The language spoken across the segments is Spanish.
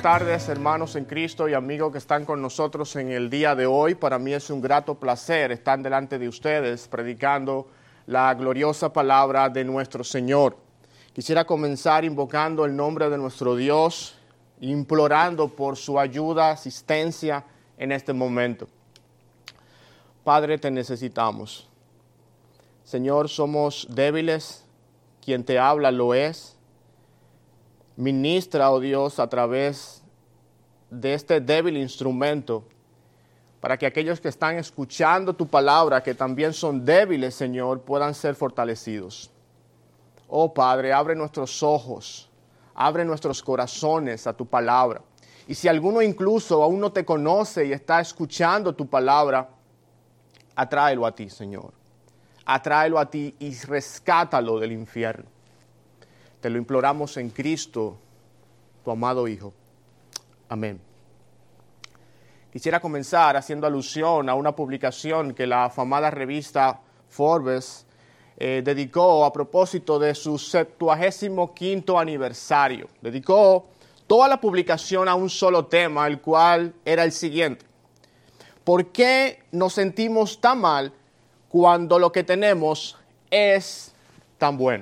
tardes, hermanos en Cristo y amigos que están con nosotros en el día de hoy. Para mí es un grato placer estar delante de ustedes predicando la gloriosa palabra de nuestro Señor. Quisiera comenzar invocando el nombre de nuestro Dios, implorando por su ayuda, asistencia en este momento. Padre, te necesitamos. Señor, somos débiles, quien te habla lo es. Ministra, oh Dios, a través de este débil instrumento, para que aquellos que están escuchando tu palabra, que también son débiles, Señor, puedan ser fortalecidos. Oh Padre, abre nuestros ojos, abre nuestros corazones a tu palabra. Y si alguno incluso aún no te conoce y está escuchando tu palabra, atráelo a ti, Señor. Atráelo a ti y rescátalo del infierno. Te lo imploramos en Cristo, tu amado Hijo. Amén. Quisiera comenzar haciendo alusión a una publicación que la afamada revista Forbes dedicó a propósito de su 75º aniversario. Dedicó toda la publicación a un solo tema, el cual era el siguiente: ¿por qué nos sentimos tan mal cuando lo que tenemos es tan bueno?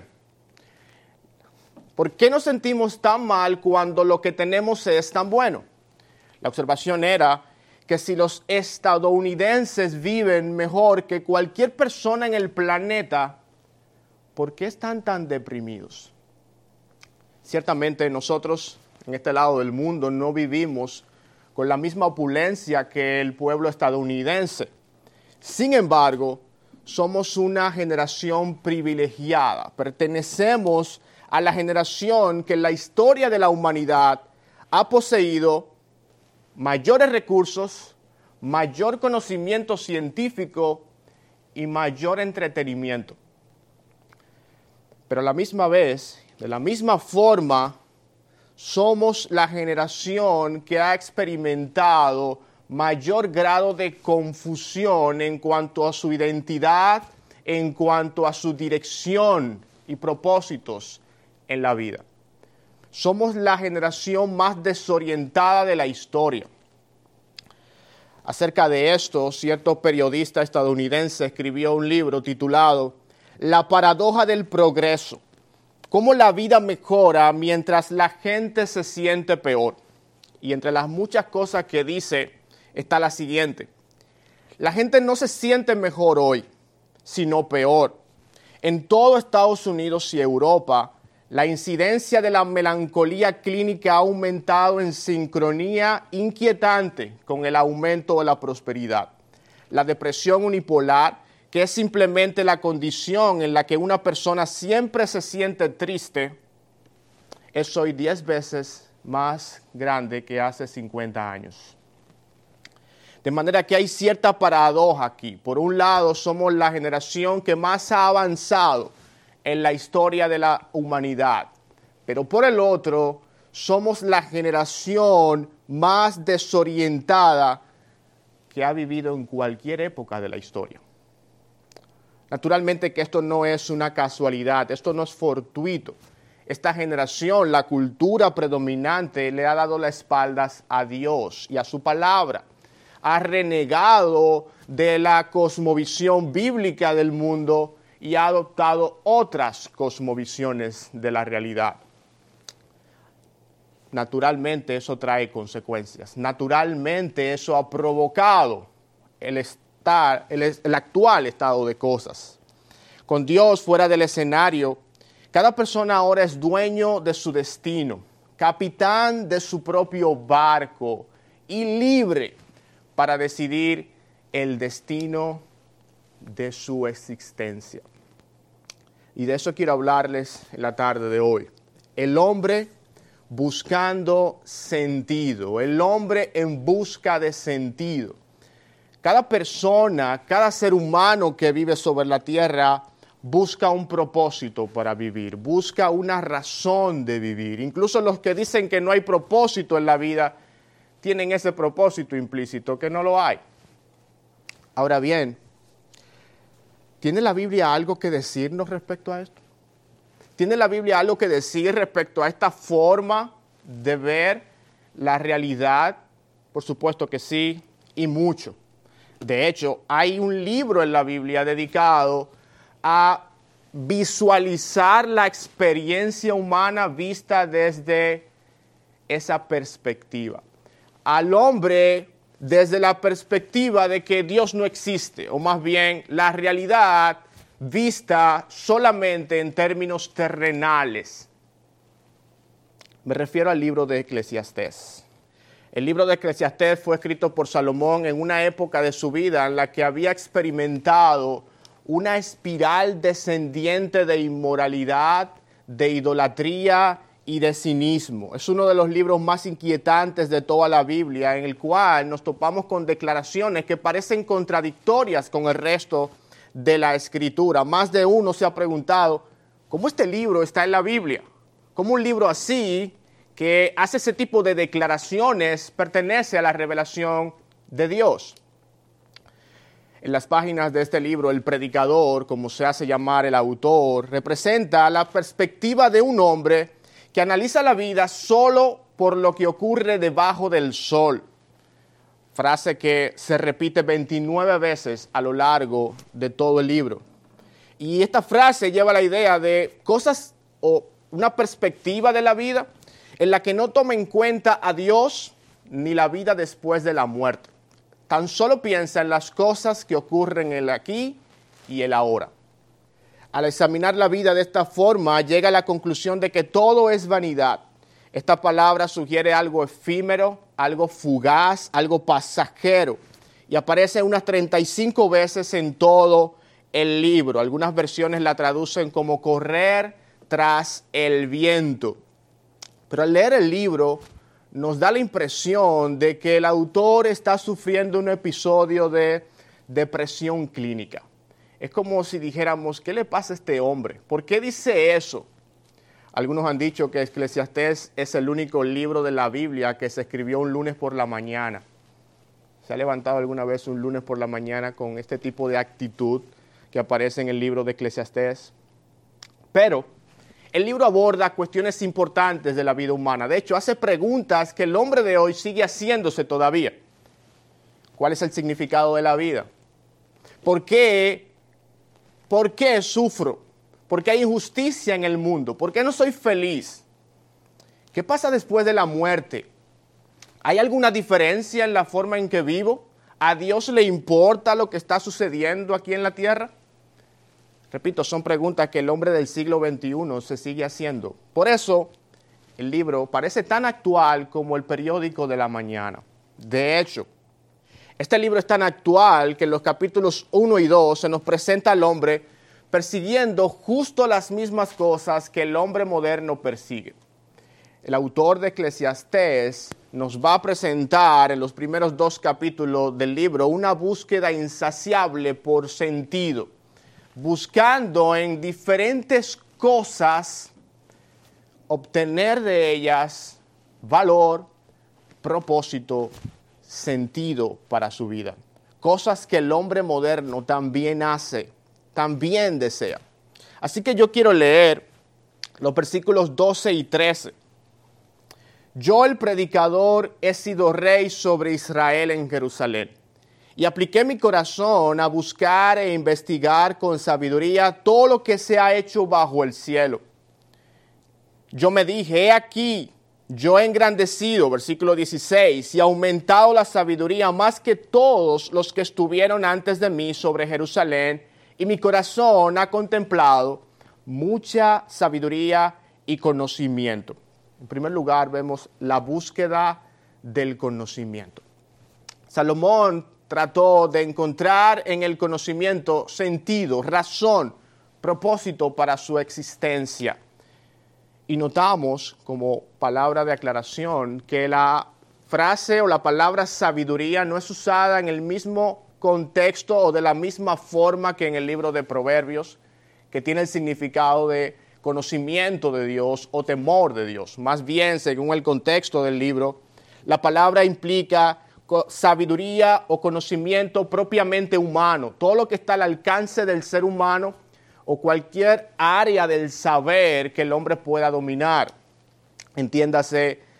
¿Por qué nos sentimos tan mal cuando lo que tenemos es tan bueno? La observación era que si los estadounidenses viven mejor que cualquier persona en el planeta, ¿por qué están tan deprimidos? Ciertamente nosotros en este lado del mundo no vivimos con la misma opulencia que el pueblo estadounidense. Sin embargo, somos una generación privilegiada. Pertenecemos a la generación que en la historia de la humanidad ha poseído mayores recursos, mayor conocimiento científico y mayor entretenimiento. Pero a la misma vez, de la misma forma, somos la generación que ha experimentado mayor grado de confusión en cuanto a su identidad, en cuanto a su dirección y propósitos en la vida. Somos la generación más desorientada de la historia. Acerca de esto, cierto periodista estadounidense escribió un libro titulado La paradoja del progreso: cómo la vida mejora mientras la gente se siente peor. Y entre las muchas cosas que dice está la siguiente: la gente no se siente mejor hoy, sino peor. En todo Estados Unidos y Europa, la incidencia de la melancolía clínica ha aumentado en sincronía inquietante con el aumento de la prosperidad. La depresión unipolar, que es simplemente la condición en la que una persona siempre se siente triste, es hoy 10 veces más grande que hace 50 años. De manera que hay cierta paradoja aquí. Por un lado, somos la generación que más ha avanzado en la historia de la humanidad. Pero por el otro, somos la generación más desorientada que ha vivido en cualquier época de la historia. Naturalmente que esto no es una casualidad, esto no es fortuito. Esta generación, la cultura predominante, le ha dado las espaldas a Dios y a su palabra. Ha renegado de la cosmovisión bíblica del mundo y ha adoptado otras cosmovisiones de la realidad. Naturalmente eso trae consecuencias. Naturalmente eso ha provocado el actual estado de cosas. Con Dios fuera del escenario, cada persona ahora es dueño de su destino, capitán de su propio barco y libre para decidir el destino de su existencia. Y de eso quiero hablarles en la tarde de hoy. El hombre buscando sentido, el hombre en busca de sentido. Cada persona, cada ser humano que vive sobre la tierra busca un propósito para vivir, busca una razón de vivir. Incluso los que dicen que no hay propósito en la vida tienen ese propósito implícito, que no lo hay. Ahora bien, ¿tiene la Biblia algo que decirnos respecto a esto? ¿Tiene la Biblia algo que decir respecto a esta forma de ver la realidad? Por supuesto que sí, y mucho. De hecho, hay un libro en la Biblia dedicado a visualizar la experiencia humana vista desde esa perspectiva. Al hombre desde la perspectiva de que Dios no existe, o más bien la realidad vista solamente en términos terrenales. Me refiero al libro de Eclesiastés. El libro de Eclesiastés fue escrito por Salomón en una época de su vida en la que había experimentado una espiral descendiente de inmoralidad, de idolatría y de cinismo. Es uno de los libros más inquietantes de toda la Biblia, en el cual nos topamos con declaraciones que parecen contradictorias con el resto de la Escritura. Más de uno se ha preguntado, ¿cómo este libro está en la Biblia? ¿Cómo un libro así, que hace ese tipo de declaraciones, pertenece a la revelación de Dios? En las páginas de este libro, el predicador, como se hace llamar el autor, representa la perspectiva de un hombre que analiza la vida solo por lo que ocurre debajo del sol. Frase que se repite 29 veces a lo largo de todo el libro. Y esta frase lleva la idea de cosas o una perspectiva de la vida en la que no toma en cuenta a Dios ni la vida después de la muerte. Tan solo piensa en las cosas que ocurren en el aquí y el ahora. Al examinar la vida de esta forma, llega a la conclusión de que todo es vanidad. Esta palabra sugiere algo efímero, algo fugaz, algo pasajero. Y aparece unas 35 veces en todo el libro. Algunas versiones la traducen como correr tras el viento. Pero al leer el libro nos da la impresión de que el autor está sufriendo un episodio de depresión clínica. Es como si dijéramos, ¿qué le pasa a este hombre? ¿Por qué dice eso? Algunos han dicho que Eclesiastés es el único libro de la Biblia que se escribió un lunes por la mañana. ¿Se ha levantado alguna vez un lunes por la mañana con este tipo de actitud que aparece en el libro de Eclesiastés? Pero el libro aborda cuestiones importantes de la vida humana. De hecho, hace preguntas que el hombre de hoy sigue haciéndose todavía. ¿Cuál es el significado de la vida? ¿Por qué sufro? ¿Por qué hay injusticia en el mundo? ¿Por qué no soy feliz? ¿Qué pasa después de la muerte? ¿Hay alguna diferencia en la forma en que vivo? ¿A Dios le importa lo que está sucediendo aquí en la tierra? Repito, son preguntas que el hombre del siglo XXI se sigue haciendo. Por eso, el libro parece tan actual como el periódico de la mañana. De hecho, este libro es tan actual que en los capítulos 1 y 2 se nos presenta al hombre persiguiendo justo las mismas cosas que el hombre moderno persigue. El autor de Eclesiastés nos va a presentar en los primeros 2 capítulos del libro una búsqueda insaciable por sentido, buscando en diferentes cosas obtener de ellas valor, propósito, sentido para su vida. Cosas que el hombre moderno también hace, también desea. Así que yo quiero leer los versículos 12 y 13. Yo, el predicador, he sido rey sobre Israel en Jerusalén, y apliqué mi corazón a buscar e investigar con sabiduría todo lo que se ha hecho bajo el cielo. Yo me dije, he aquí, yo he engrandecido, versículo 16, y aumentado la sabiduría más que todos los que estuvieron antes de mí sobre Jerusalén, y mi corazón ha contemplado mucha sabiduría y conocimiento. En primer lugar, vemos la búsqueda del conocimiento. Salomón trató de encontrar en el conocimiento sentido, razón, propósito para su existencia. Y notamos, como palabra de aclaración, que la frase o la palabra sabiduría no es usada en el mismo contexto o de la misma forma que en el libro de Proverbios, que tiene el significado de conocimiento de Dios o temor de Dios. Más bien, según el contexto del libro, la palabra implica sabiduría o conocimiento propiamente humano, todo lo que está al alcance del ser humano o cualquier área del saber que el hombre pueda dominar. Entiéndase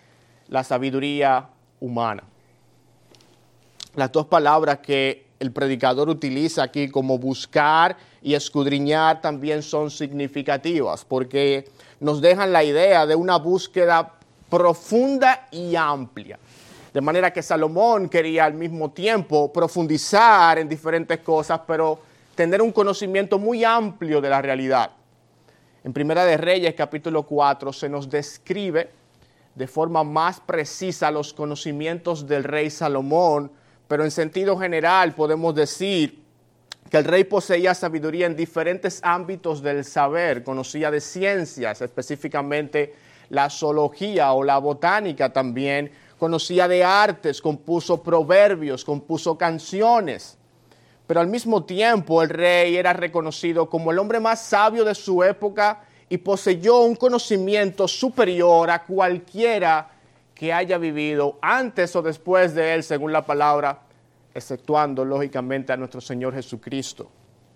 la sabiduría humana. Las dos palabras que el predicador utiliza aquí como buscar y escudriñar también son significativas porque nos dejan la idea de una búsqueda profunda y amplia. De manera que Salomón quería al mismo tiempo profundizar en diferentes cosas, pero tener un conocimiento muy amplio de la realidad. En Primera de Reyes, capítulo 4, se nos describe de forma más precisa los conocimientos del rey Salomón, pero en sentido general podemos decir que el rey poseía sabiduría en diferentes ámbitos del saber, conocía de ciencias, específicamente la zoología o la botánica también, conocía de artes, compuso proverbios, compuso canciones. Pero al mismo tiempo el rey era reconocido como el hombre más sabio de su época y poseyó un conocimiento superior a cualquiera que haya vivido antes o después de él, según la palabra, exceptuando lógicamente a nuestro Señor Jesucristo.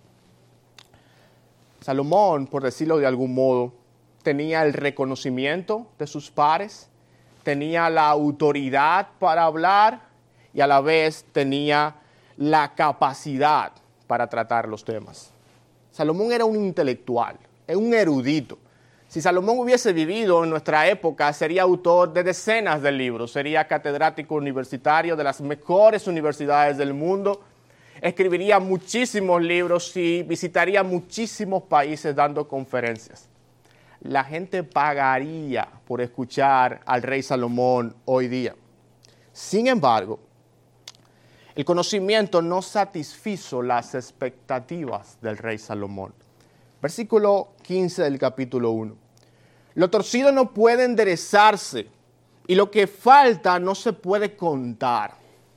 Salomón, por decirlo de algún modo, tenía el reconocimiento de sus pares, tenía la autoridad para hablar y a la vez tenía la capacidad para tratar los temas. Salomón era un intelectual, un erudito. Si Salomón hubiese vivido en nuestra época, sería autor de decenas de libros, sería catedrático universitario de las mejores universidades del mundo, escribiría muchísimos libros y visitaría muchísimos países dando conferencias. La gente pagaría por escuchar al rey Salomón hoy día. Sin embargo, el conocimiento no satisfizo las expectativas del rey Salomón. Versículo 15 del capítulo 1. Lo torcido no puede enderezarse y lo que falta no se puede contar.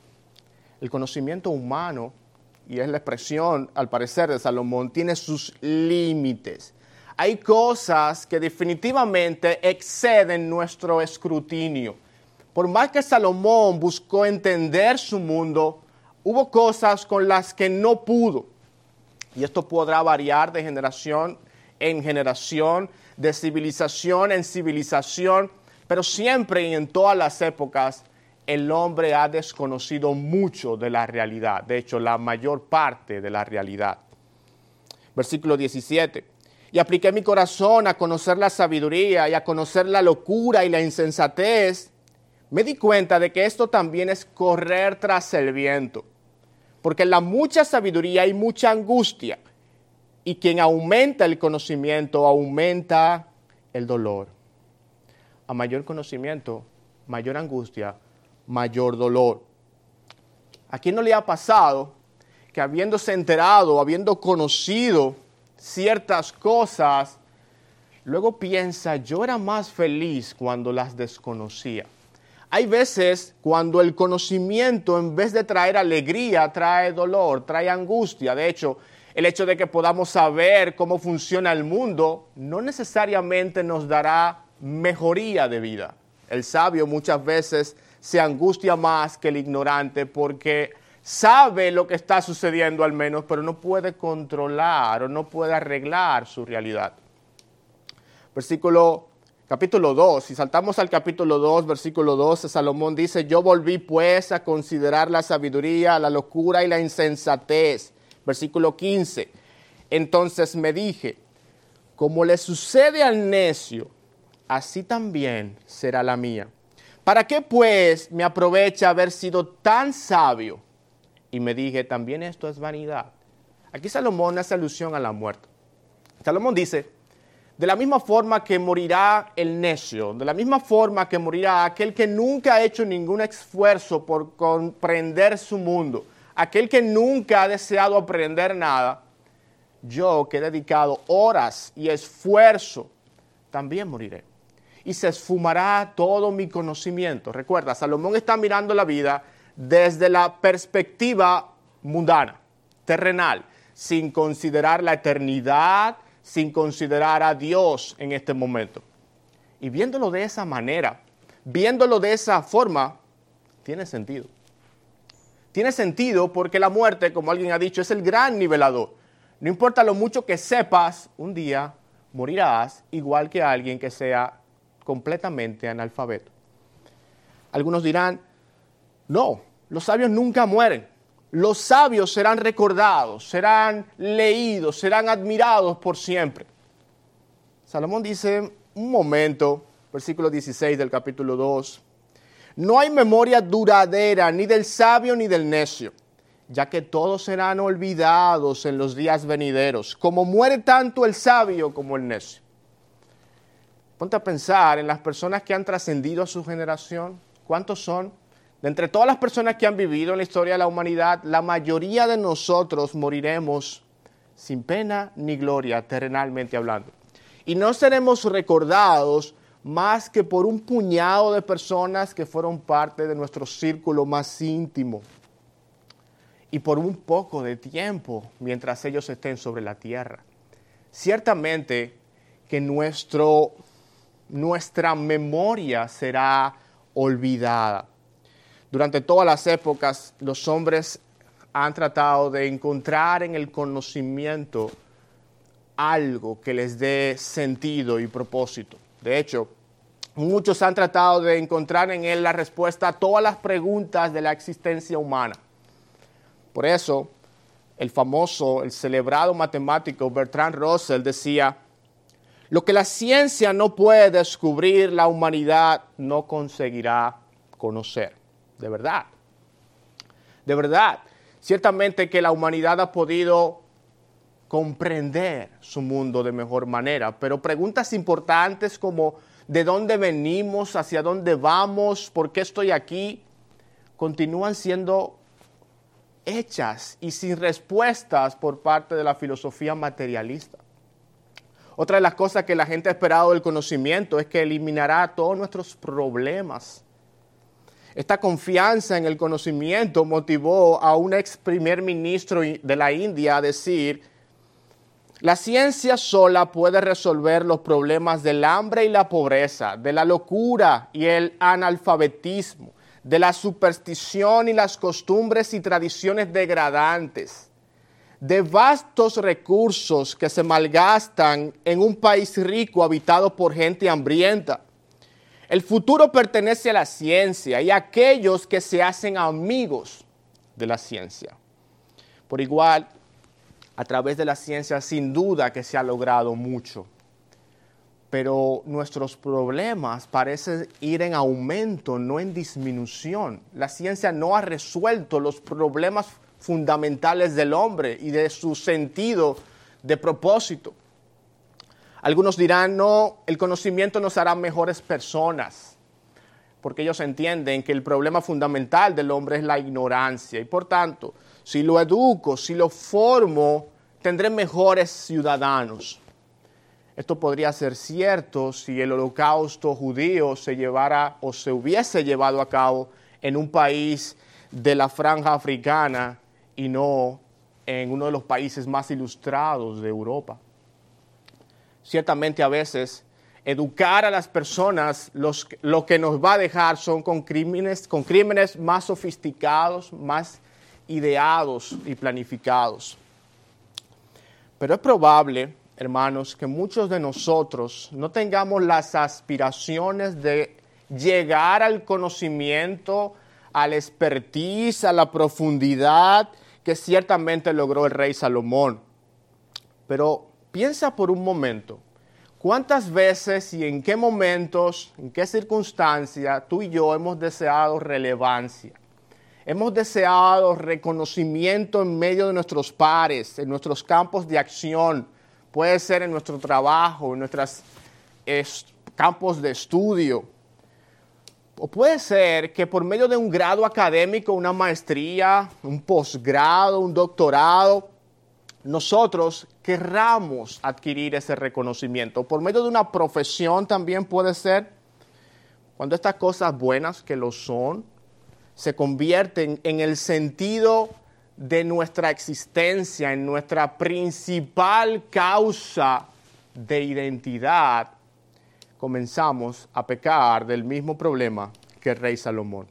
El conocimiento humano, y es la expresión al parecer de Salomón, tiene sus límites. Hay cosas que definitivamente exceden nuestro escrutinio. Por más que Salomón buscó entender su mundo, hubo cosas con las que no pudo. Y esto podrá variar de generación en generación, de civilización en civilización, pero siempre y en todas las épocas el hombre ha desconocido mucho de la realidad. De hecho, la mayor parte de la realidad. Versículo 17. Y apliqué mi corazón a conocer la sabiduría y a conocer la locura y la insensatez. Me di cuenta de que esto también es correr tras el viento. Porque en la mucha sabiduría hay mucha angustia. Y quien aumenta el conocimiento, aumenta el dolor. A mayor conocimiento, mayor angustia, mayor dolor. ¿A quién no le ha pasado que habiéndose enterado, habiendo conocido ciertas cosas, luego piensa, yo era más feliz cuando las desconocía? Hay veces cuando el conocimiento, en vez de traer alegría, trae dolor, trae angustia. De hecho, el hecho de que podamos saber cómo funciona el mundo no necesariamente nos dará mejoría de vida. El sabio muchas veces se angustia más que el ignorante porque sabe lo que está sucediendo al menos, pero no puede controlar o no puede arreglar su realidad. Capítulo 2, si saltamos al capítulo 2, versículo 12, Salomón dice, yo volví pues a considerar la sabiduría, la locura y la insensatez. Versículo 15, entonces me dije, como le sucede al necio, así también será la mía. ¿Para qué pues me aprovecha haber sido tan sabio? Y me dije, también esto es vanidad. Aquí Salomón hace alusión a la muerte. Salomón dice, de la misma forma que morirá el necio, de la misma forma que morirá aquel que nunca ha hecho ningún esfuerzo por comprender su mundo, aquel que nunca ha deseado aprender nada, yo que he dedicado horas y esfuerzo, también moriré. Y se esfumará todo mi conocimiento. Recuerda, Salomón está mirando la vida desde la perspectiva mundana, terrenal, sin considerar la eternidad, sin considerar a Dios en este momento. Y viéndolo de esa manera, viéndolo de esa forma, tiene sentido. Tiene sentido porque la muerte, como alguien ha dicho, es el gran nivelador. No importa lo mucho que sepas, un día morirás igual que alguien que sea completamente analfabeto. Algunos dirán, no, los sabios nunca mueren. Los sabios serán recordados, serán leídos, serán admirados por siempre. Salomón dice, un momento, versículo 16 del capítulo 2, no hay memoria duradera ni del sabio ni del necio, ya que todos serán olvidados en los días venideros, como muere tanto el sabio como el necio. Ponte a pensar en las personas que han trascendido a su generación. ¿Cuántos son? De entre todas las personas que han vivido en la historia de la humanidad, la mayoría de nosotros moriremos sin pena ni gloria, terrenalmente hablando. Y no seremos recordados más que por un puñado de personas que fueron parte de nuestro círculo más íntimo. Y por un poco de tiempo mientras ellos estén sobre la tierra. Ciertamente que nuestra memoria será olvidada. Durante todas las épocas, los hombres han tratado de encontrar en el conocimiento algo que les dé sentido y propósito. De hecho, muchos han tratado de encontrar en él la respuesta a todas las preguntas de la existencia humana. Por eso, el celebrado matemático Bertrand Russell decía, lo que la ciencia no puede descubrir, la humanidad no conseguirá conocer. De verdad. De verdad. Ciertamente que la humanidad ha podido comprender su mundo de mejor manera, pero preguntas importantes como ¿de dónde venimos? ¿Hacia dónde vamos? ¿Por qué estoy aquí? Continúan siendo hechas y sin respuestas por parte de la filosofía materialista. Otra de las cosas que la gente ha esperado del conocimiento es que eliminará todos nuestros problemas. Esta confianza en el conocimiento motivó a un ex primer ministro de la India a decir, la ciencia sola puede resolver los problemas del hambre y la pobreza, de la locura y el analfabetismo, de la superstición y las costumbres y tradiciones degradantes, de vastos recursos que se malgastan en un país rico habitado por gente hambrienta. El futuro pertenece a la ciencia y a aquellos que se hacen amigos de la ciencia. Por igual, a través de la ciencia, sin duda que se ha logrado mucho. Pero nuestros problemas parecen ir en aumento, no en disminución. La ciencia no ha resuelto los problemas fundamentales del hombre y de su sentido de propósito. Algunos dirán, no, el conocimiento nos hará mejores personas, porque ellos entienden que el problema fundamental del hombre es la ignorancia. Y por tanto, si lo educo, si lo formo, tendré mejores ciudadanos. Esto podría ser cierto si el holocausto judío se llevara o se hubiese llevado a cabo en un país de la franja africana y no en uno de los países más ilustrados de Europa. Ciertamente a veces educar a las personas lo que nos va a dejar son con crímenes más sofisticados, más ideados y planificados. Pero es probable, hermanos, que muchos de nosotros no tengamos las aspiraciones de llegar al conocimiento, al expertise, a la profundidad que ciertamente logró el rey Salomón. Pero piensa por un momento, ¿cuántas veces y en qué momentos, en qué circunstancias tú y yo hemos deseado relevancia? Hemos deseado reconocimiento en medio de nuestros pares, en nuestros campos de acción. Puede ser en nuestro trabajo, en nuestros campos de estudio. O puede ser que por medio de un grado académico, una maestría, un posgrado, un doctorado, nosotros querramos adquirir ese reconocimiento. Por medio de una profesión también puede ser, cuando estas cosas buenas que lo son, se convierten en el sentido de nuestra existencia, en nuestra principal causa de identidad, comenzamos a pecar del mismo problema que el rey Salomón.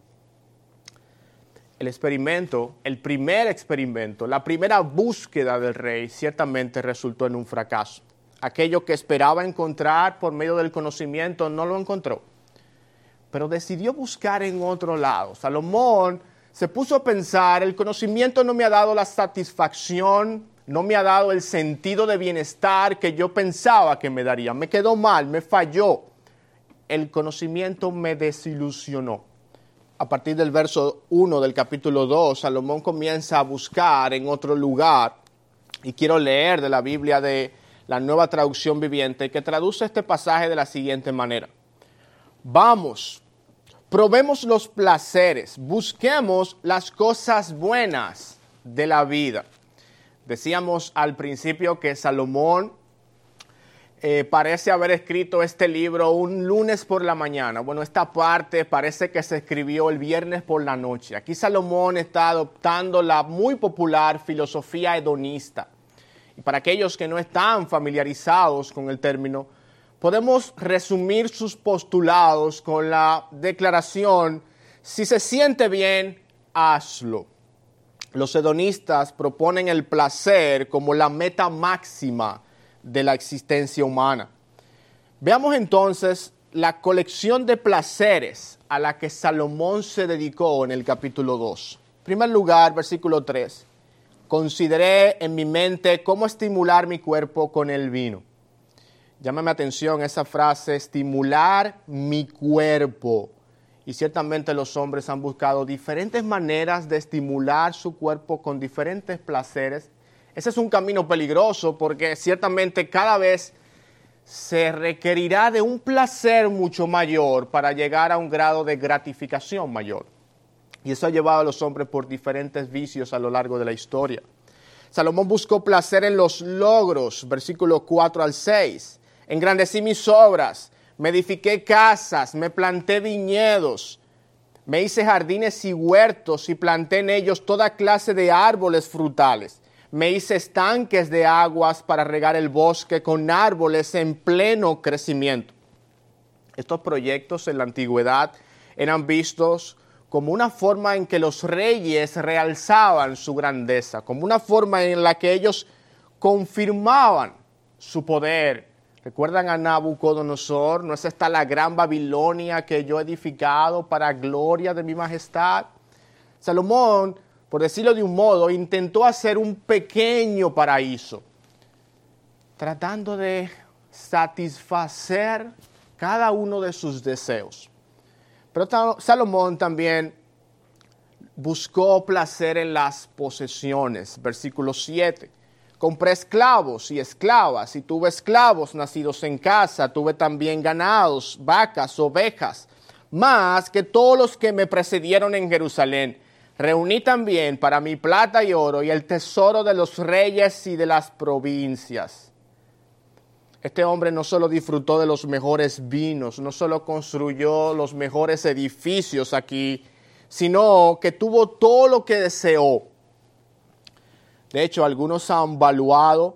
El primer experimento, la primera búsqueda del rey ciertamente resultó en un fracaso. Aquello que esperaba encontrar por medio del conocimiento no lo encontró. pero decidió buscar en otro lado. Salomón se puso a pensar, el conocimiento no me ha dado la satisfacción, no me ha dado el sentido de bienestar que yo pensaba que me daría. Me quedó mal, me falló. El conocimiento me desilusionó. A partir del verso 1 del capítulo 2, Salomón comienza a buscar en otro lugar. Y quiero leer de la Biblia de la Nueva Traducción Viviente, que traduce este pasaje de la siguiente manera. Vamos, probemos los placeres, busquemos las cosas buenas de la vida. Decíamos al principio que Salomón parece haber escrito este libro un lunes por la mañana. Bueno, esta parte parece que se escribió el viernes por la noche. Aquí Salomón está adoptando la muy popular filosofía hedonista. Y para aquellos que no están familiarizados con el término, podemos resumir sus postulados con la declaración, si se siente bien, hazlo. Los hedonistas proponen el placer como la meta máxima de la existencia humana. Veamos entonces la colección de placeres a la que Salomón se dedicó en el capítulo 2. En primer lugar, versículo 3. Consideré en mi mente cómo estimular mi cuerpo con el vino. Llámame atención esa frase, estimular mi cuerpo. Y ciertamente los hombres han buscado diferentes maneras de estimular su cuerpo con diferentes placeres. Ese es un camino peligroso porque ciertamente cada vez se requerirá de un placer mucho mayor para llegar a un grado de gratificación mayor. Y eso ha llevado a los hombres por diferentes vicios a lo largo de la historia. Salomón buscó placer en los logros, versículos 4 al 6. Engrandecí mis obras, me edifiqué casas, me planté viñedos, me hice jardines y huertos y planté en ellos toda clase de árboles frutales. Me hice estanques de aguas para regar el bosque con árboles en pleno crecimiento. Estos proyectos en la antigüedad eran vistos como una forma en que los reyes realzaban su grandeza, como una forma en la que ellos confirmaban su poder. ¿Recuerdan a Nabucodonosor? ¿No es esta la gran Babilonia que yo he edificado para gloria de mi majestad? Salomón, por decirlo de un modo, intentó hacer un pequeño paraíso, tratando de satisfacer cada uno de sus deseos. Pero Salomón también buscó placer en las posesiones. Versículo 7. Compré esclavos y esclavas, y tuve esclavos nacidos en casa, tuve también ganados, vacas, ovejas, más que todos los que me precedieron en Jerusalén. Reuní también para mí plata y oro y el tesoro de los reyes y de las provincias. Este hombre no solo disfrutó de los mejores vinos, no solo construyó los mejores edificios aquí, sino que tuvo todo lo que deseó. De hecho, algunos han valuado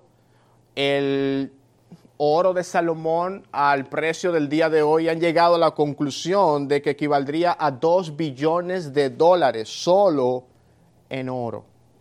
el oro de Salomón al precio del día de hoy, han llegado a la conclusión de que equivaldría a $2 billones solo en oro.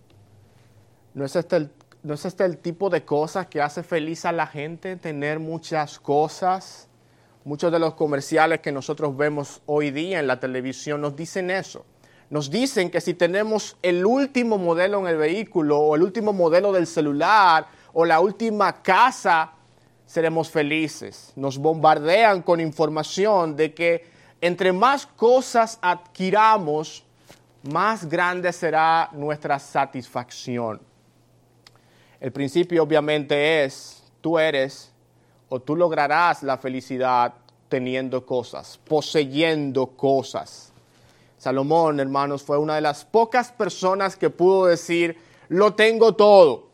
¿No es este el tipo de cosas que hace feliz a la gente, tener muchas cosas? Muchos de los comerciales que nosotros vemos hoy día en la televisión nos dicen eso. Nos dicen que si tenemos el último modelo en el vehículo o el último modelo del celular o la última casa, seremos felices. Nos bombardean con información de que entre más cosas adquiramos, más grande será nuestra satisfacción. El principio obviamente es, tú eres o tú lograrás la felicidad teniendo cosas, poseyendo cosas. Salomón, hermanos, fue una de las pocas personas que pudo decir, lo tengo todo.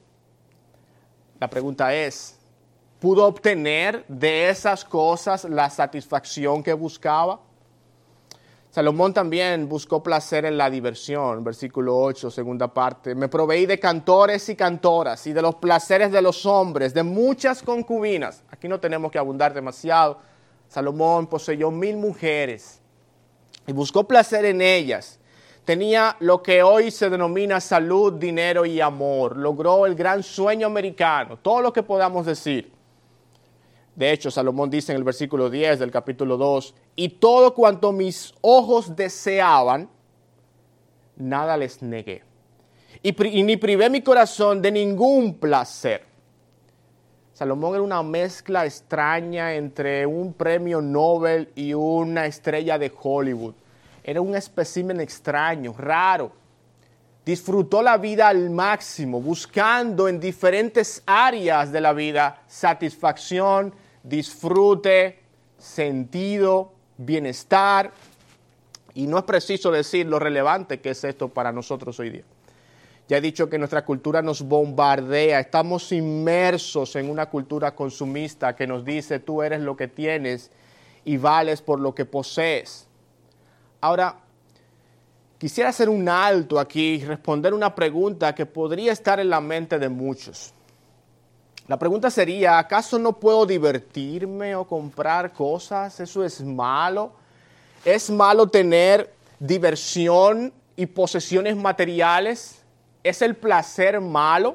La pregunta es, ¿pudo obtener de esas cosas la satisfacción que buscaba? Salomón también buscó placer en la diversión, versículo 8, segunda parte. Me proveí de cantores y cantoras y de los placeres de los hombres, de muchas concubinas. Aquí no tenemos que abundar demasiado. Salomón poseyó 1000 mujeres y buscó placer en ellas. Tenía lo que hoy se denomina salud, dinero y amor. Logró el gran sueño americano, todo lo que podamos decir. De hecho, Salomón dice en el versículo 10 del capítulo 2, y todo cuanto mis ojos deseaban, nada les negué. Y ni privé mi corazón de ningún placer. Salomón era una mezcla extraña entre un premio Nobel y una estrella de Hollywood. Era un espécimen extraño, raro. Disfrutó la vida al máximo, buscando en diferentes áreas de la vida satisfacción, disfrute, sentido, bienestar. Y no es preciso decir lo relevante que es esto para nosotros hoy día. Ya he dicho que nuestra cultura nos bombardea, estamos inmersos en una cultura consumista que nos dice tú eres lo que tienes y vales por lo que posees. Ahora, quisiera hacer un alto aquí y responder una pregunta que podría estar en la mente de muchos. La pregunta sería, ¿acaso no puedo divertirme o comprar cosas? ¿Eso es malo? ¿Es malo tener diversión y posesiones materiales? ¿Es el placer malo?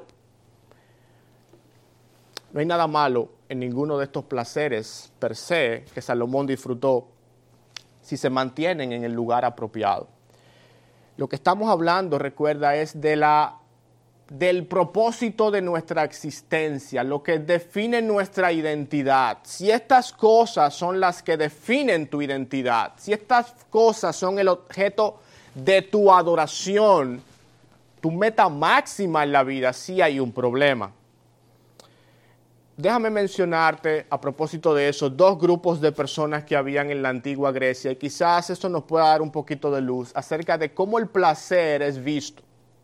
No hay nada malo en ninguno de estos placeres per se que Salomón disfrutó si se mantienen en el lugar apropiado. Lo que estamos hablando, recuerda, es del propósito de nuestra existencia, lo que define nuestra identidad. Si estas cosas son las que definen tu identidad, si estas cosas son el objeto de tu adoración, tu meta máxima en la vida, sí hay un problema. Déjame mencionarte, a propósito de eso, dos grupos de personas que habían en la antigua Grecia, y quizás esto nos pueda dar un poquito de luz acerca de cómo el placer es visto.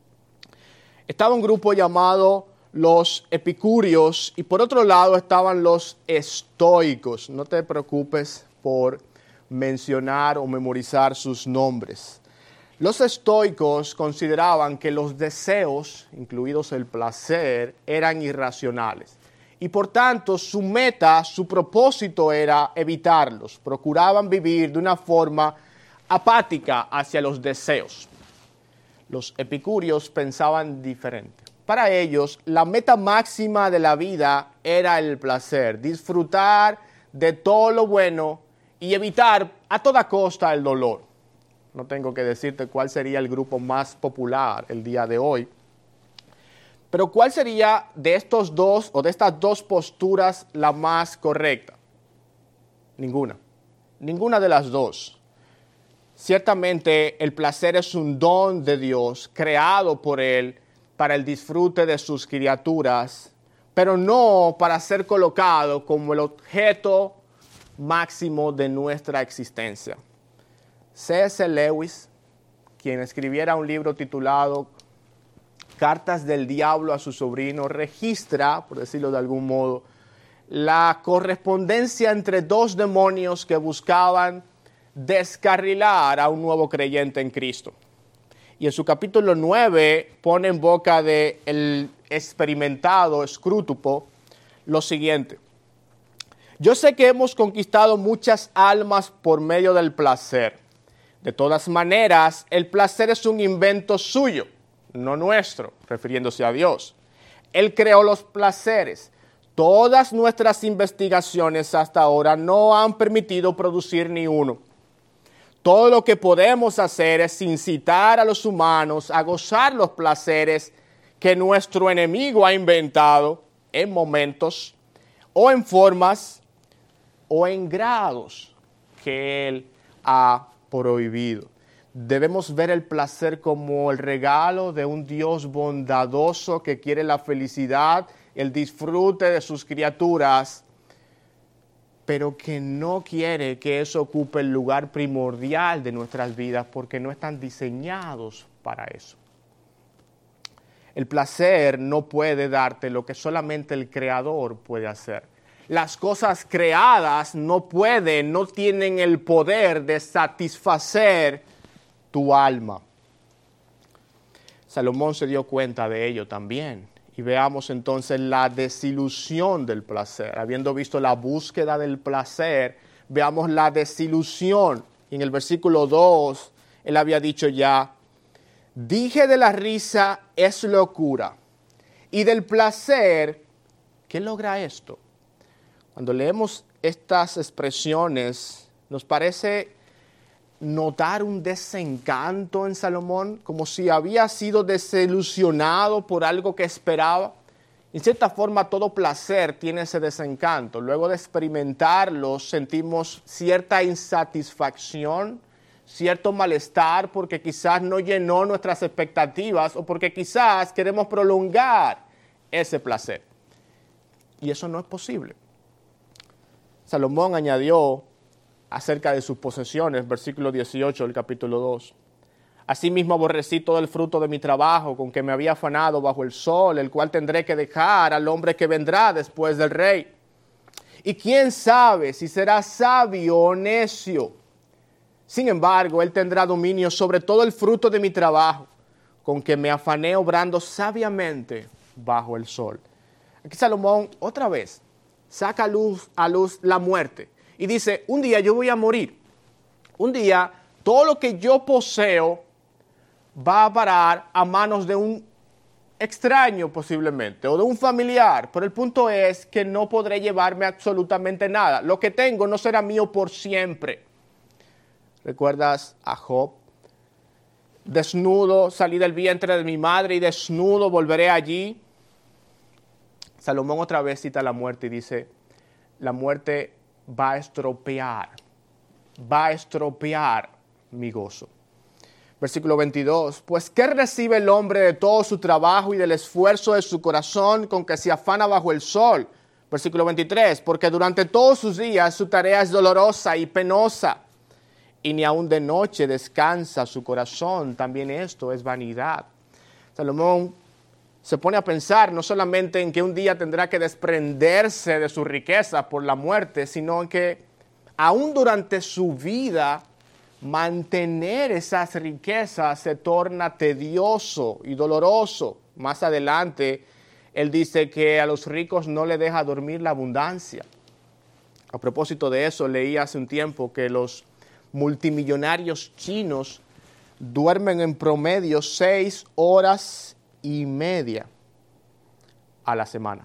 Estaba un grupo llamado los epicúreos y por otro lado estaban los estoicos. No te preocupes por mencionar o memorizar sus nombres. Los estoicos consideraban que los deseos, incluidos el placer, eran irracionales. Y por tanto, su meta, su propósito era evitarlos. Procuraban vivir de una forma apática hacia los deseos. Los epicúreos pensaban diferente. Para ellos, la meta máxima de la vida era el placer, disfrutar de todo lo bueno y evitar a toda costa el dolor. No tengo que decirte cuál sería el grupo más popular el día de hoy. Pero ¿cuál sería de estos dos o de estas dos posturas la más correcta? Ninguna. Ninguna de las dos. Ciertamente el placer es un don de Dios creado por Él para el disfrute de sus criaturas, pero no para ser colocado como el objeto máximo de nuestra existencia. C.S. Lewis, quien escribiera un libro titulado Cartas del Diablo a su sobrino, registra, por decirlo de algún modo, la correspondencia entre dos demonios que buscaban descarrilar a un nuevo creyente en Cristo. Y en su capítulo 9 pone en boca del experimentado Scrútupo lo siguiente: yo sé que hemos conquistado muchas almas por medio del placer. De todas maneras, el placer es un invento suyo, no nuestro, refiriéndose a Dios. Él creó los placeres. Todas nuestras investigaciones hasta ahora no han permitido producir ni uno. Todo lo que podemos hacer es incitar a los humanos a gozar los placeres que nuestro enemigo ha inventado en momentos o en formas o en grados que él ha prohibido. Debemos ver el placer como el regalo de un Dios bondadoso que quiere la felicidad, el disfrute de sus criaturas, pero que no quiere que eso ocupe el lugar primordial de nuestras vidas porque no están diseñados para eso. El placer no puede darte lo que solamente el Creador puede hacer. Las cosas creadas no tienen el poder de satisfacer tu alma. Salomón se dio cuenta de ello también. Y veamos entonces la desilusión del placer. Habiendo visto la búsqueda del placer, veamos la desilusión. Y en el versículo 2, él había dicho ya: dije de la risa es locura, y del placer, ¿qué logra esto? Cuando leemos estas expresiones, nos parece notar un desencanto en Salomón, como si había sido desilusionado por algo que esperaba. En cierta forma, todo placer tiene ese desencanto. Luego de experimentarlo, sentimos cierta insatisfacción, cierto malestar, porque quizás no llenó nuestras expectativas o porque quizás queremos prolongar ese placer. Y eso no es posible. Salomón añadió acerca de sus posesiones, versículo 18 del capítulo 2. Asimismo aborrecí todo el fruto de mi trabajo con que me había afanado bajo el sol, el cual tendré que dejar al hombre que vendrá después del rey. Y quién sabe si será sabio o necio. Sin embargo, él tendrá dominio sobre todo el fruto de mi trabajo, con que me afané obrando sabiamente bajo el sol. Aquí Salomón otra vez saca a luz la muerte y dice, un día yo voy a morir. Un día todo lo que yo poseo va a parar a manos de un extraño posiblemente o de un familiar. Pero el punto es que no podré llevarme absolutamente nada. Lo que tengo no será mío por siempre. ¿Recuerdas a Job? Desnudo salí del vientre de mi madre y desnudo volveré allí. Salomón otra vez cita la muerte y dice, la muerte va a estropear mi gozo. Versículo 22, pues ¿qué recibe el hombre de todo su trabajo y del esfuerzo de su corazón con que se afana bajo el sol? Versículo 23, porque durante todos sus días su tarea es dolorosa y penosa, y ni aun de noche descansa su corazón, también esto es vanidad. Salomón se pone a pensar no solamente en que un día tendrá que desprenderse de su riqueza por la muerte, sino en que aún durante su vida mantener esas riquezas se torna tedioso y doloroso. Más adelante, él dice que a los ricos no le deja dormir la abundancia. A propósito de eso, leí hace un tiempo que los multimillonarios chinos duermen en promedio 6 horas y media a la semana.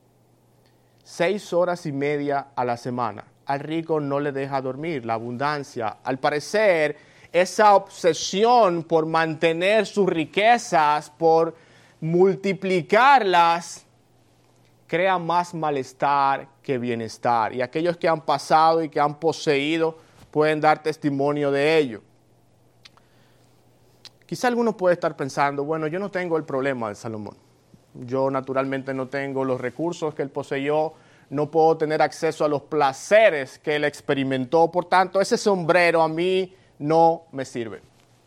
6 horas y media a la semana. Al rico no le deja dormir la abundancia. Al parecer, esa obsesión por mantener sus riquezas, por multiplicarlas, crea más malestar que bienestar. Y aquellos que han pasado y que han poseído pueden dar testimonio de ello. Quizá alguno puede estar pensando, bueno, yo no tengo el problema de Salomón. Yo naturalmente no tengo los recursos que él poseyó, no puedo tener acceso a los placeres que él experimentó, por tanto, ese sombrero a mí no me sirve.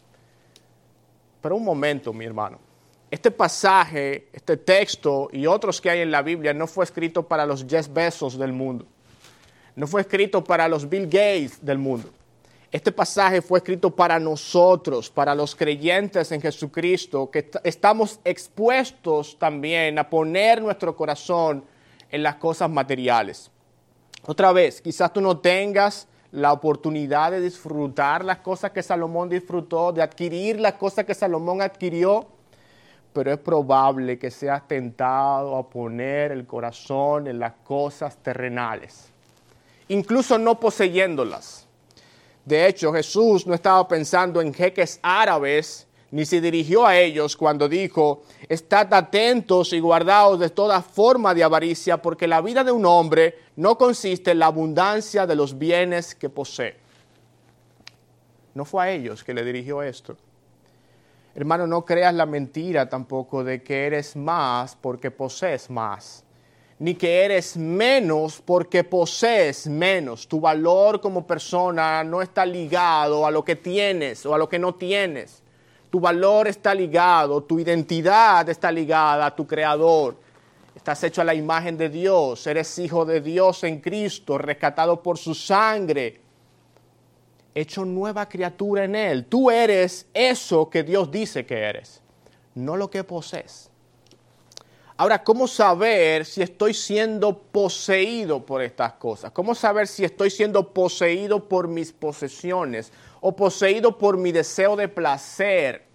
Pero un momento, mi hermano. Este pasaje, este texto y otros que hay en la Biblia no fue escrito para los Jeff Bezos del mundo. No fue escrito para los Bill Gates del mundo. Este pasaje fue escrito para nosotros, para los creyentes en Jesucristo, que estamos expuestos también a poner nuestro corazón en las cosas materiales. Otra vez, quizás tú no tengas la oportunidad de disfrutar las cosas que Salomón disfrutó, de adquirir las cosas que Salomón adquirió, pero es probable que seas tentado a poner el corazón en las cosas terrenales, incluso no poseyéndolas. De hecho, Jesús no estaba pensando en jeques árabes, ni se dirigió a ellos cuando dijo, estad atentos y guardaos de toda forma de avaricia, porque la vida de un hombre no consiste en la abundancia de los bienes que posee. No fue a ellos que le dirigió esto. Hermano, no creas la mentira tampoco de que eres más porque posees más, ni que eres menos porque posees menos. Tu valor como persona no está ligado a lo que tienes o a lo que no tienes. Tu valor está ligado, tu identidad está ligada a tu Creador. Estás hecho a la imagen de Dios, eres hijo de Dios en Cristo, rescatado por su sangre, hecho nueva criatura en Él. Tú eres eso que Dios dice que eres, no lo que posees. Ahora, ¿cómo saber si estoy siendo poseído por estas cosas? ¿Cómo saber si estoy siendo poseído por mis posesiones o poseído por mi deseo de placer?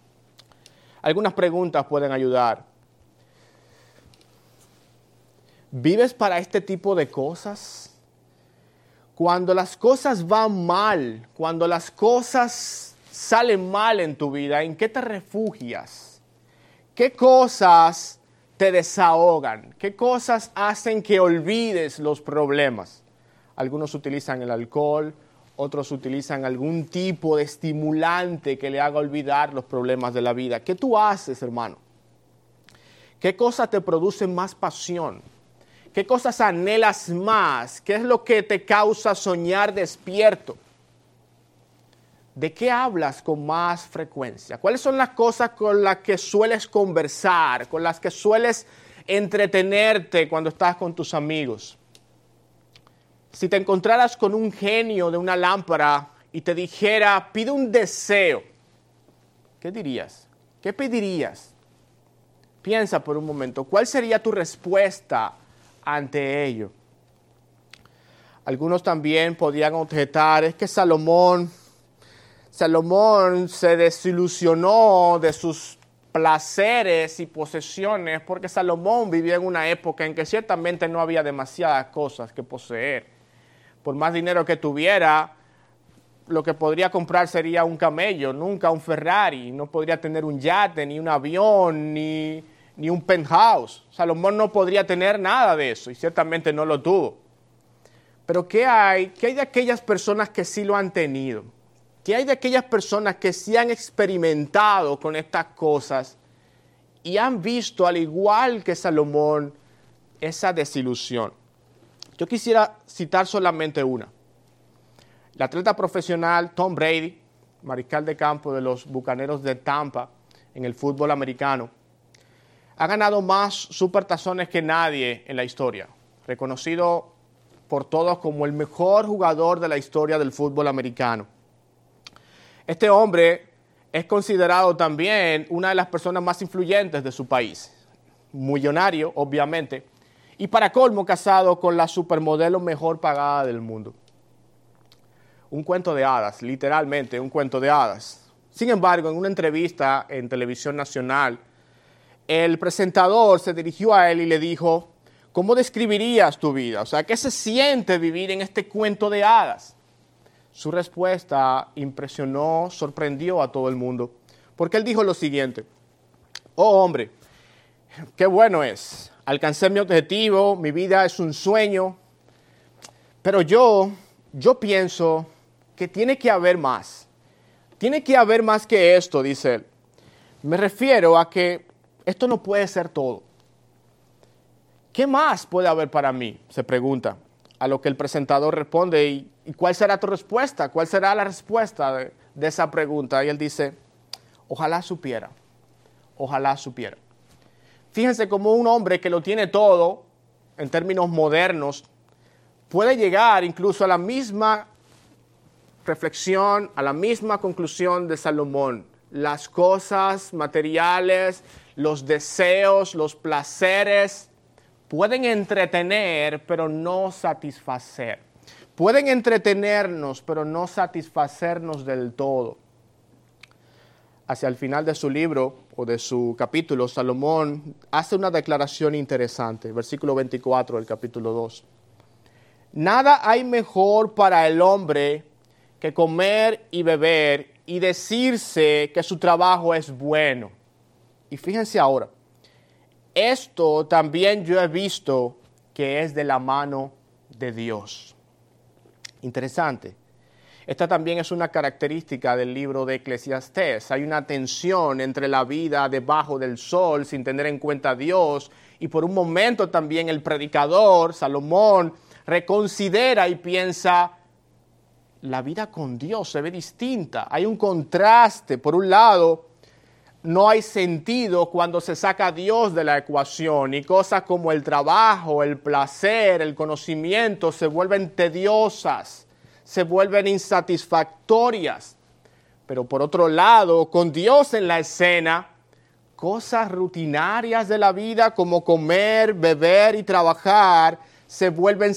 Algunas preguntas pueden ayudar. ¿Vives para este tipo de cosas? Cuando las cosas van mal, cuando las cosas salen mal en tu vida, ¿en qué te refugias? ¿Qué cosas te desahogan? ¿Qué cosas hacen que olvides los problemas? Algunos utilizan el alcohol, otros utilizan algún tipo de estimulante que le haga olvidar los problemas de la vida. ¿Qué tú haces, hermano? ¿Qué cosas te producen más pasión? ¿Qué cosas anhelas más? ¿Qué es lo que te causa soñar despierto? ¿De qué hablas con más frecuencia? ¿Cuáles son las cosas con las que sueles conversar, con las que sueles entretenerte cuando estás con tus amigos? Si te encontraras con un genio de una lámpara y te dijera, pide un deseo, ¿qué dirías? ¿Qué pedirías? Piensa por un momento, ¿cuál sería tu respuesta ante ello? Algunos también podrían objetar, es que Salomón se desilusionó de sus placeres y posesiones porque Salomón vivía en una época en que ciertamente no había demasiadas cosas que poseer. Por más dinero que tuviera, lo que podría comprar sería un camello, nunca un Ferrari. No podría tener un yate, ni un avión, ni un penthouse. Salomón no podría tener nada de eso y ciertamente no lo tuvo. Pero ¿qué hay de aquellas personas que sí lo han tenido? ¿Qué hay de aquellas personas que sí han experimentado con estas cosas y han visto, al igual que Salomón, esa desilusión? Yo quisiera citar solamente una. El atleta profesional Tom Brady, mariscal de campo de los Bucaneros de Tampa en el fútbol americano, ha ganado más supertazones que nadie en la historia, reconocido por todos como el mejor jugador de la historia del fútbol americano. Este hombre es considerado también una de las personas más influyentes de su país, millonario, obviamente, y para colmo casado con la supermodelo mejor pagada del mundo. Un cuento de hadas, literalmente un cuento de hadas. Sin embargo, en una entrevista en Televisión Nacional, el presentador se dirigió a él y le dijo, ¿cómo describirías tu vida? O sea, ¿qué se siente vivir en este cuento de hadas? Su respuesta impresionó, sorprendió a todo el mundo, porque él dijo lo siguiente, oh hombre, qué bueno es, alcancé mi objetivo, mi vida es un sueño, pero yo pienso que tiene que haber más que esto, dice él. Me refiero a que esto no puede ser todo. ¿Qué más puede haber para mí? Se pregunta. A lo que el presentador responde, ¿y cuál será tu respuesta? ¿Cuál será la respuesta de esa pregunta? Y él dice, ojalá supiera. Fíjense cómo un hombre que lo tiene todo, en términos modernos, puede llegar incluso a la misma reflexión, a la misma conclusión de Salomón. Las cosas materiales, los deseos, los placeres, pueden entretener, pero no satisfacer. Pueden entretenernos, pero no satisfacernos del todo. Hacia el final de su libro o de su capítulo, Salomón hace una declaración interesante, versículo 24 del capítulo 2. Nada hay mejor para el hombre que comer y beber y decirse que su trabajo es bueno. Y fíjense ahora, esto también yo he visto que es de la mano de Dios. Interesante. Esta también es una característica del libro de Eclesiastés. Hay una tensión entre la vida debajo del sol sin tener en cuenta a Dios. Y por un momento también el predicador, Salomón, reconsidera y piensa, la vida con Dios se ve distinta. Hay un contraste. Por un lado, no hay sentido cuando se saca a Dios de la ecuación y cosas como el trabajo, el placer, el conocimiento se vuelven tediosas, se vuelven insatisfactorias. Pero por otro lado, con Dios en la escena, cosas rutinarias de la vida como comer, beber y trabajar se vuelven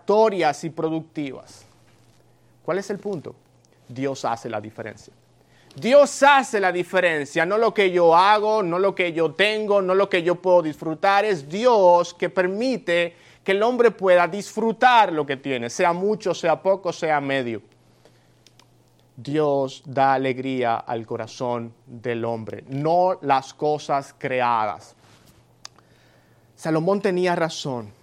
satisfactorias y productivas. ¿Cuál es el punto? Dios hace la diferencia. Dios hace la diferencia, no lo que yo hago, no lo que yo tengo, no lo que yo puedo disfrutar. Es Dios que permite que el hombre pueda disfrutar lo que tiene, sea mucho, sea poco, sea medio. Dios da alegría al corazón del hombre, no las cosas creadas. Salomón tenía razón.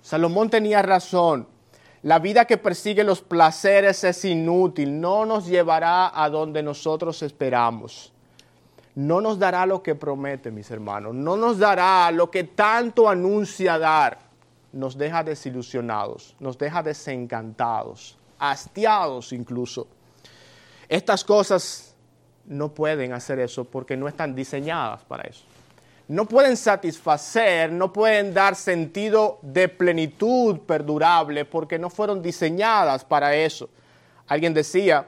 La vida que persigue los placeres es inútil, no nos llevará a donde nosotros esperamos. No nos dará lo que promete, mis hermanos, no nos dará lo que tanto anuncia dar. Nos deja desilusionados, nos deja desencantados, hastiados incluso. Estas cosas no pueden hacer eso porque no están diseñadas para eso. No pueden satisfacer, no pueden dar sentido de plenitud perdurable porque no fueron diseñadas para eso. Alguien decía,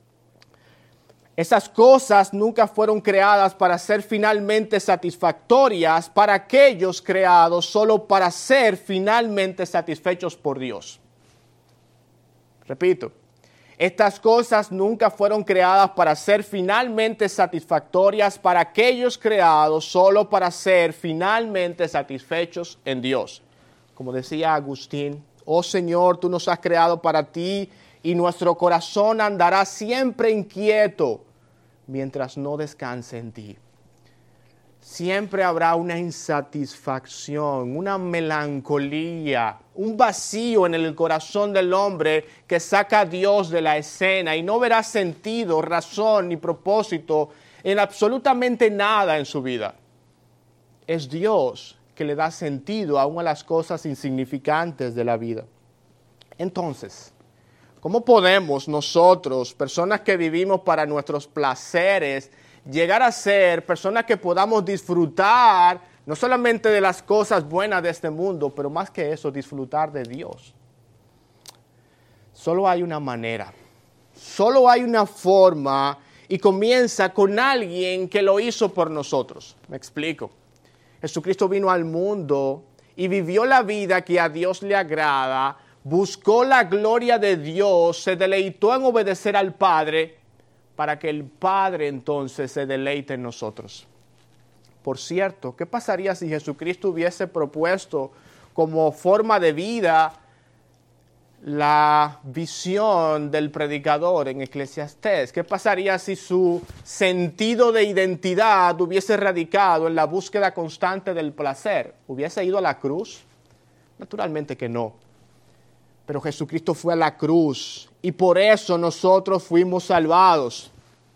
esas cosas nunca fueron creadas para ser finalmente satisfactorias para aquellos creados solo para ser finalmente satisfechos por Dios. Repito. Estas cosas nunca fueron creadas para ser finalmente satisfactorias para aquellos creados solo para ser finalmente satisfechos en Dios. Como decía Agustín, oh Señor, tú nos has creado para ti y nuestro corazón andará siempre inquieto mientras no descanse en ti. Siempre habrá una insatisfacción, una melancolía, un vacío en el corazón del hombre que saca a Dios de la escena y no verá sentido, razón ni propósito en absolutamente nada en su vida. Es Dios que le da sentido aún a las cosas insignificantes de la vida. Entonces, ¿cómo podemos nosotros, personas que vivimos para nuestros placeres, llegar a ser personas que podamos disfrutar no solamente de las cosas buenas de este mundo, pero más que eso, disfrutar de Dios? Solo hay una manera, solo hay una forma y comienza con alguien que lo hizo por nosotros. Me explico. Jesucristo vino al mundo y vivió la vida que a Dios le agrada, buscó la gloria de Dios, se deleitó en obedecer al Padre, para que el Padre entonces se deleite en nosotros. Por cierto, ¿qué pasaría si Jesucristo hubiese propuesto como forma de vida la visión del predicador en Eclesiastés? ¿Qué pasaría si su sentido de identidad hubiese radicado en la búsqueda constante del placer? ¿Hubiese ido a la cruz? Naturalmente que no. Pero Jesucristo fue a la cruz y por eso nosotros fuimos salvados.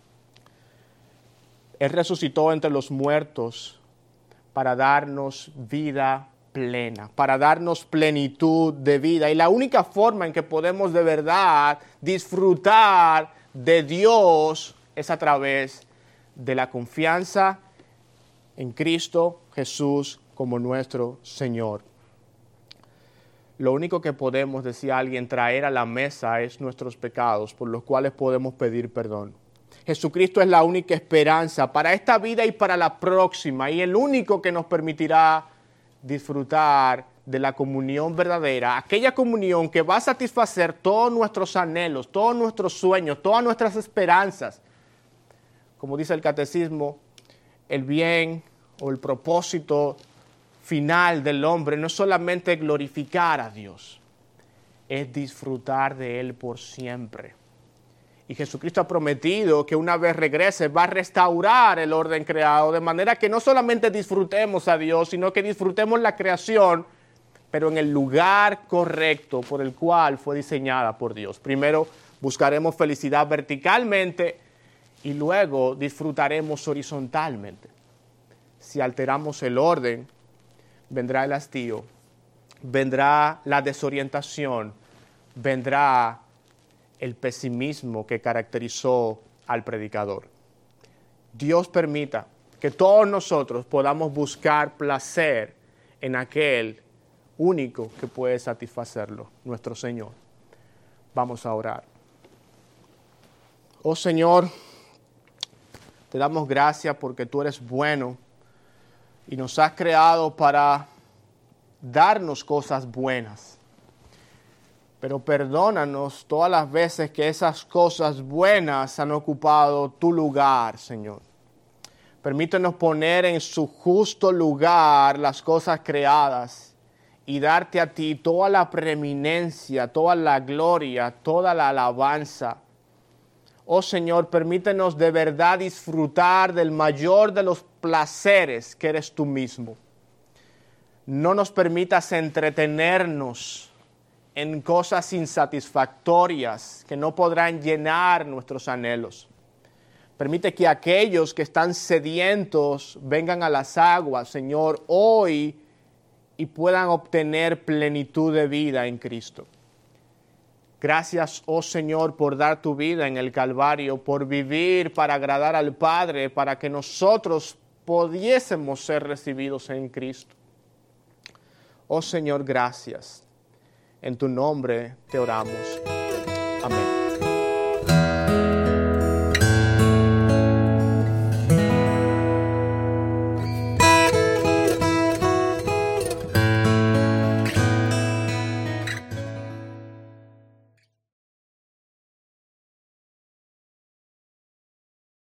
Él resucitó entre los muertos para darnos vida plena, para darnos plenitud de vida. Y la única forma en que podemos de verdad disfrutar de Dios es a través de la confianza en Cristo Jesús como nuestro Señor. Lo único que podemos, decía alguien, traer a la mesa es nuestros pecados, por los cuales podemos pedir perdón. Jesucristo es la única esperanza para esta vida y para la próxima, y el único que nos permitirá disfrutar de la comunión verdadera, aquella comunión que va a satisfacer todos nuestros anhelos, todos nuestros sueños, todas nuestras esperanzas. Como dice el catecismo, el bien o el propósito final del hombre no es solamente glorificar a Dios, es disfrutar de Él por siempre. Y Jesucristo ha prometido que una vez regrese va a restaurar el orden creado, de manera que no solamente disfrutemos a Dios, sino que disfrutemos la creación, pero en el lugar correcto por el cual fue diseñada por Dios. Primero buscaremos felicidad verticalmente y luego disfrutaremos horizontalmente. Si alteramos el orden, vendrá el hastío, vendrá la desorientación, vendrá el pesimismo que caracterizó al predicador. Dios permita que todos nosotros podamos buscar placer en aquel único que puede satisfacerlo, nuestro Señor. Vamos a orar. Oh Señor, te damos gracias porque tú eres bueno y nos has creado para darnos cosas buenas. Pero perdónanos todas las veces que esas cosas buenas han ocupado tu lugar, Señor. Permítenos poner en su justo lugar las cosas creadas y darte a ti toda la preeminencia, toda la gloria, toda la alabanza. Oh Señor, permítenos de verdad disfrutar del mayor de los placeres que eres tú mismo. No nos permitas entretenernos en cosas insatisfactorias que no podrán llenar nuestros anhelos. Permite que aquellos que están sedientos vengan a las aguas, Señor, hoy y puedan obtener plenitud de vida en Cristo. Gracias, oh Señor, por dar tu vida en el Calvario, por vivir para agradar al Padre, para que nosotros pudiésemos ser recibidos en Cristo. Oh Señor, gracias. En tu nombre te oramos. Amén.